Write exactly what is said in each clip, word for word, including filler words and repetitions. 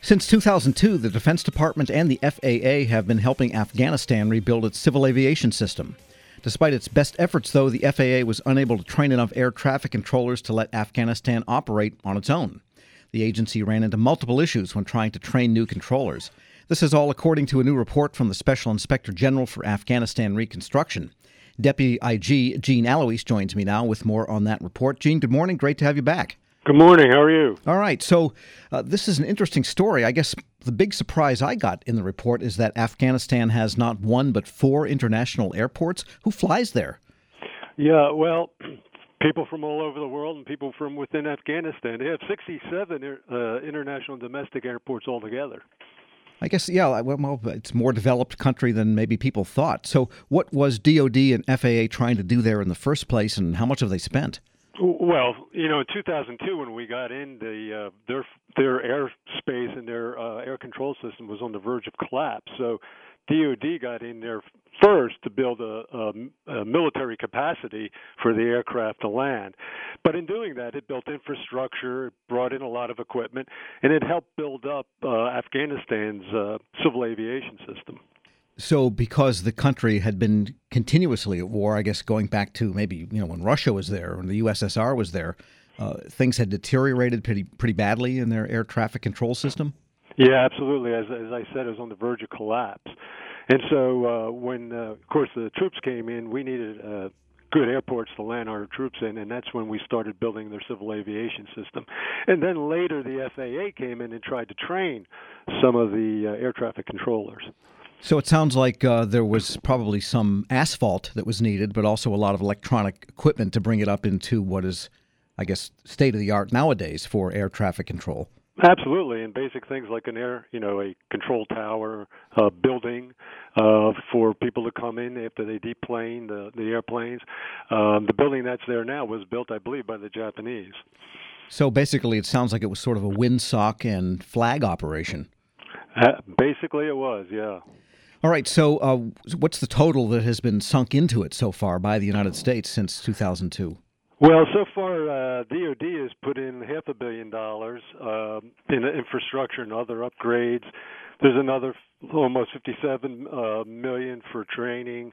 Since two thousand two, the Defense Department and the F A A have been helping Afghanistan rebuild its civil aviation system. Despite its best efforts, though, the F A A was unable to train enough air traffic controllers to let Afghanistan operate on its own. The agency ran into multiple issues when trying to train new controllers. This is all according to a new report from the Special Inspector General for Afghanistan Reconstruction. Deputy I G Gene Alois joins me now with more on that report. Gene, good morning. Great to have you back. Good morning. How are you? All right. So uh, this is an interesting story. I guess the big surprise I got in the report is that Afghanistan has not one but four international airports. Who flies there? Yeah, well, people from all over the world and people from within Afghanistan. They have sixty-seven uh, international and domestic airports altogether. I guess, yeah, well, it's a more developed country than maybe people thought. So what was D O D and F A A trying to do there in the first place, and how much have they spent? Well, you know, in two thousand two, when we got in, the uh, their their airspace and their uh, air control system was on the verge of collapse. So D O D got in there first to build a, a, a military capacity for the aircraft to land. But in doing that, it built infrastructure, it brought in a lot of equipment, and it helped build up uh, Afghanistan's uh, civil aviation system. So because the country had been continuously at war, I guess going back to maybe, you know, when Russia was there, when the U S S R was there, uh, things had deteriorated pretty pretty badly in their air traffic control system? Yeah, absolutely. As, as I said, it was on the verge of collapse. And so uh, when, uh, of course, the troops came in, we needed uh, good airports to land our troops in, and that's when we started building their civil aviation system. And then later the F A A came in and tried to train some of the uh, air traffic controllers. So it sounds like uh, there was probably some asphalt that was needed, but also a lot of electronic equipment to bring it up into what is, I guess, state-of-the-art nowadays for air traffic control. Absolutely, and basic things like an air, you know, a control tower, uh, building uh, for people to come in after they deplane the, the airplanes. Um, the building that's there now was built, I believe, by the Japanese. So basically it sounds like it was sort of a windsock and flag operation. Uh, basically it was, yeah. All right, so uh, what's the total that has been sunk into it so far by the United States since two thousand two? Well, so far, uh, D O D has put in half a billion dollars uh, in infrastructure and other upgrades. There's another almost fifty-seven uh, million for training,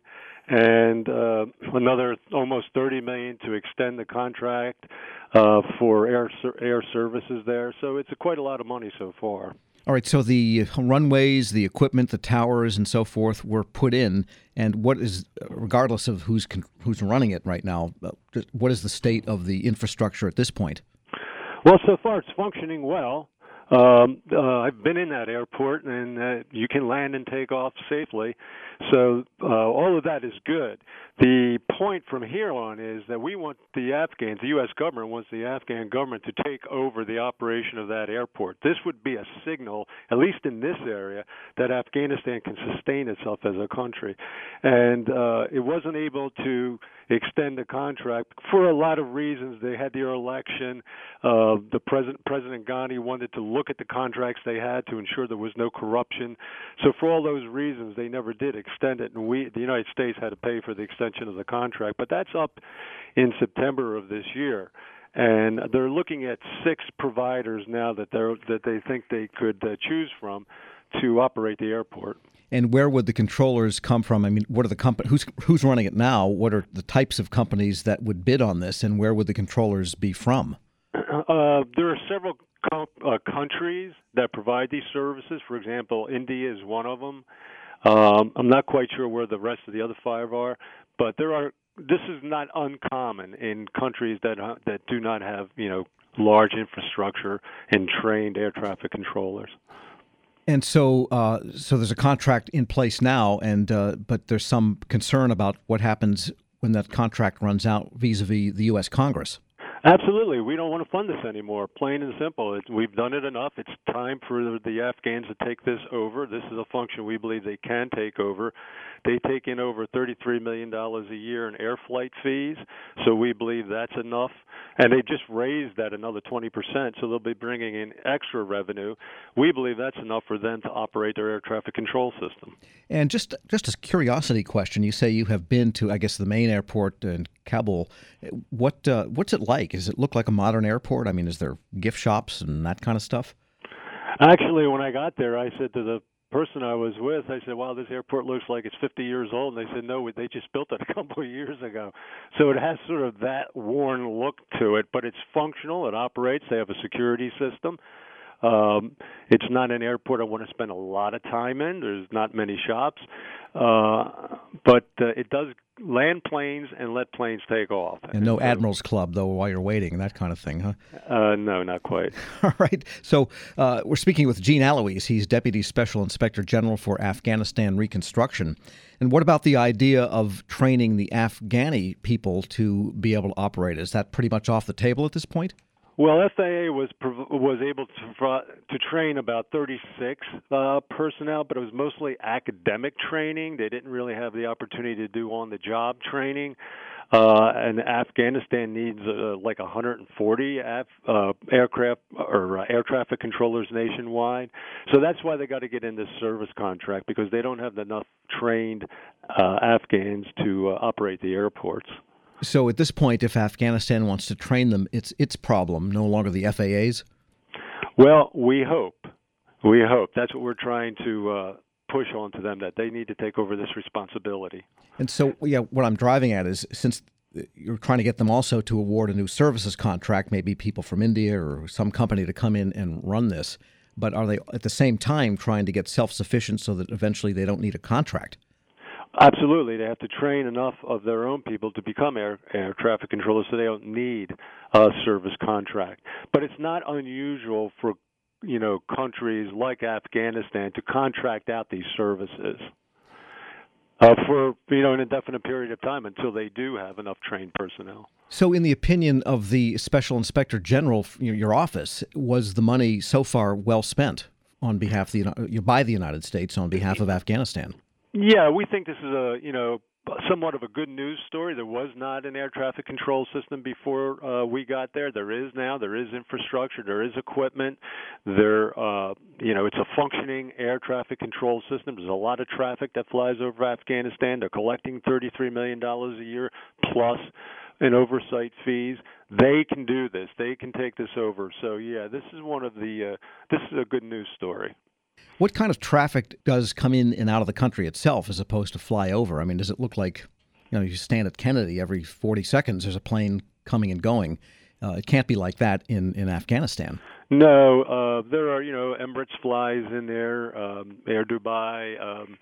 and uh, another almost thirty million to extend the contract uh, for air air services there. So it's a, quite a lot of money so far. All right, so the runways, the equipment, the towers, and so forth were put in, and what is, regardless of who's who's running it right now, what is the state of the infrastructure at this point? Well, so far it's functioning well. Um, uh, I've been in that airport, and uh, you can land and take off safely. So uh, all of that is good. The point from here on is that we want the Afghans, the U S government wants the Afghan government to take over the operation of that airport. This would be a signal, at least in this area, that Afghanistan can sustain itself as a country. And uh, it wasn't able to extend the contract for a lot of reasons. They had their election. Uh, the president, President Ghani wanted to look at the contracts they had to ensure there was no corruption. So for all those reasons, they never did extend it, and we, the United States, had to pay for the extension of the contract. But that's up in September of this year. And they're looking at six providers now that they that they think they could uh, choose from to operate the airport. And where would the controllers come from? I mean, what are the comp- who's who's running it now? What are the types of companies that would bid on this, and where would the controllers be from? Uh, there are several com- uh, countries that provide these services. For example, India is one of them. Um, I'm not quite sure where the rest of the other five are, but there are. This is not uncommon in countries that uh, that do not have, you know, large infrastructure and trained air traffic controllers. And so, uh, so there's a contract in place now, and uh, but there's some concern about what happens when that contract runs out vis-a-vis the U S Congress. Absolutely. We don't want to fund this anymore, plain and simple. It, we've done it enough. It's time for the Afghans to take this over. This is a function we believe they can take over. They take in over thirty-three million dollars a year in air flight fees, so we believe that's enough. And they just raised that another twenty percent, so they'll be bringing in extra revenue. We believe that's enough for them to operate their air traffic control system. And just just a curiosity question, you say you have been to, I guess, the main airport in Kabul. What uh, what's it like? Does it look like a modern airport? I mean, is there gift shops and that kind of stuff? Actually, when I got there, I said to the person I was with, I said, wow, this airport looks like it's fifty years old. And they said, no, they just built it a couple of years ago. So it has sort of that worn look to it, but it's functional. It operates. They have a security system. Um, it's not an airport I want to spend a lot of time in. There's not many shops. Uh, but uh, it does land planes and let planes take off. And no so, Admirals Club, though, while you're waiting, that kind of thing, huh? Uh, no, not quite. All right. So uh, we're speaking with Gene Alois. He's Deputy Special Inspector General for Afghanistan Reconstruction. And what about the idea of training the Afghani people to be able to operate? Is that pretty much off the table at this point? Well, F A A was was able to to train about thirty-six uh, personnel, but it was mostly academic training. They didn't really have the opportunity to do on-the-job training. Uh, and Afghanistan needs uh, like one hundred forty Af, uh, aircraft or uh, air traffic controllers nationwide. So that's why they got to get in this service contract, because they don't have enough trained uh, Afghans to uh, operate the airports. So at this point, if Afghanistan wants to train them, it's its problem, no longer the F A A's? Well, we hope. We hope. That's what we're trying to uh, push on to them, that they need to take over this responsibility. And so, yeah, what I'm driving at is, since you're trying to get them also to award a new services contract, maybe people from India or some company to come in and run this, but are they at the same time trying to get self-sufficient so that eventually they don't need a contract? Absolutely. They have to train enough of their own people to become air, air traffic controllers, so they don't need a service contract. But it's not unusual for, you know, countries like Afghanistan to contract out these services uh, for, you know, an indefinite period of time until they do have enough trained personnel. So in the opinion of the Special Inspector General, your office, was the money so far well spent on behalf of the, by the United States on behalf of Afghanistan? Yeah, we think this is a, you know, somewhat of a good news story. There was not an air traffic control system before uh, we got there. There is now. There is infrastructure. There is equipment. There, uh, you know, it's a functioning air traffic control system. There's a lot of traffic that flies over Afghanistan. They're collecting thirty-three million dollars a year plus in oversight fees. They can do this. They can take this over. So, yeah, this is one of the, uh, this is a good news story. What kind of traffic does come in and out of the country itself as opposed to fly over? I mean, does it look like, you know, you stand at Kennedy every forty seconds, there's a plane coming and going? Uh, it can't be like that in, in Afghanistan. No, uh, there are, you know, Emirates flies in there, um, Air Dubai um,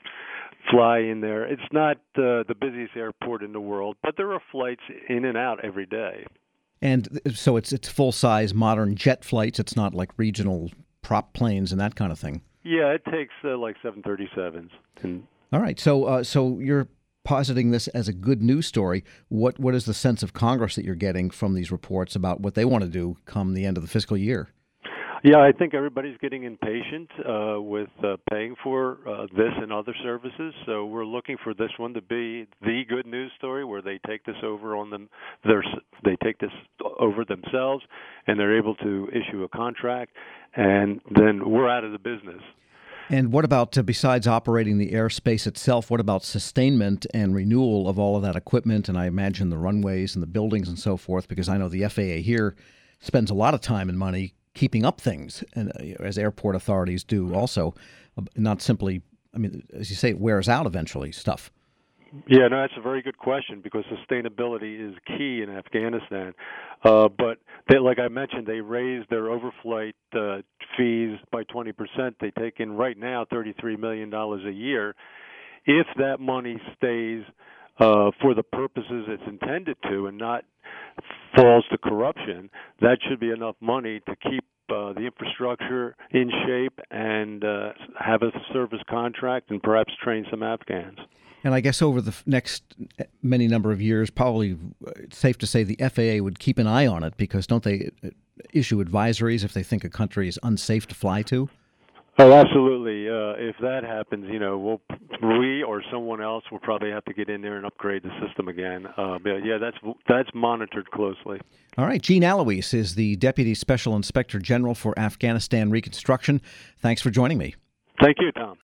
fly in there. It's not uh, the busiest airport in the world, but there are flights in and out every day. And so it's it's full-size modern jet flights. It's not like regional prop planes and that kind of thing. Yeah, it takes uh, like seven thirty-sevens. And all right, so uh, so you're positing this as a good news story. What what is the sense of Congress that you're getting from these reports about what they want to do come the end of the fiscal year? Yeah, I think everybody's getting impatient uh, with uh, paying for uh, this and other services. So we're looking for this one to be the good news story, where they take this over on them. Their, they take this over themselves, and they're able to issue a contract, and then we're out of the business. And what about, uh, besides operating the airspace itself, what about sustainment and renewal of all of that equipment? And I imagine the runways and the buildings and so forth, because I know the F A A here spends a lot of time and money keeping up things, and uh, as airport authorities do also, uh, not simply, I mean, as you say, it wears out eventually, stuff. Yeah, no, that's a very good question, because sustainability is key in Afghanistan. Uh, but they, like I mentioned, they raised their overflight uh, fees by twenty percent. They take in right now thirty-three million dollars a year. If that money stays uh, for the purposes it's intended to and not falls to corruption, that should be enough money to keep uh, the infrastructure in shape and uh, have a service contract and perhaps train some Afghans. And I guess over the next many number of years, probably it's safe to say the F A A would keep an eye on it, because don't they issue advisories if they think a country is unsafe to fly to? Oh, absolutely. Uh, if that happens, you know, we'll, we or someone else will probably have to get in there and upgrade the system again. Uh, but yeah, that's that's monitored closely. All right. Gene Alois is the Deputy Special Inspector General for Afghanistan Reconstruction. Thanks for joining me. Thank you, Tom.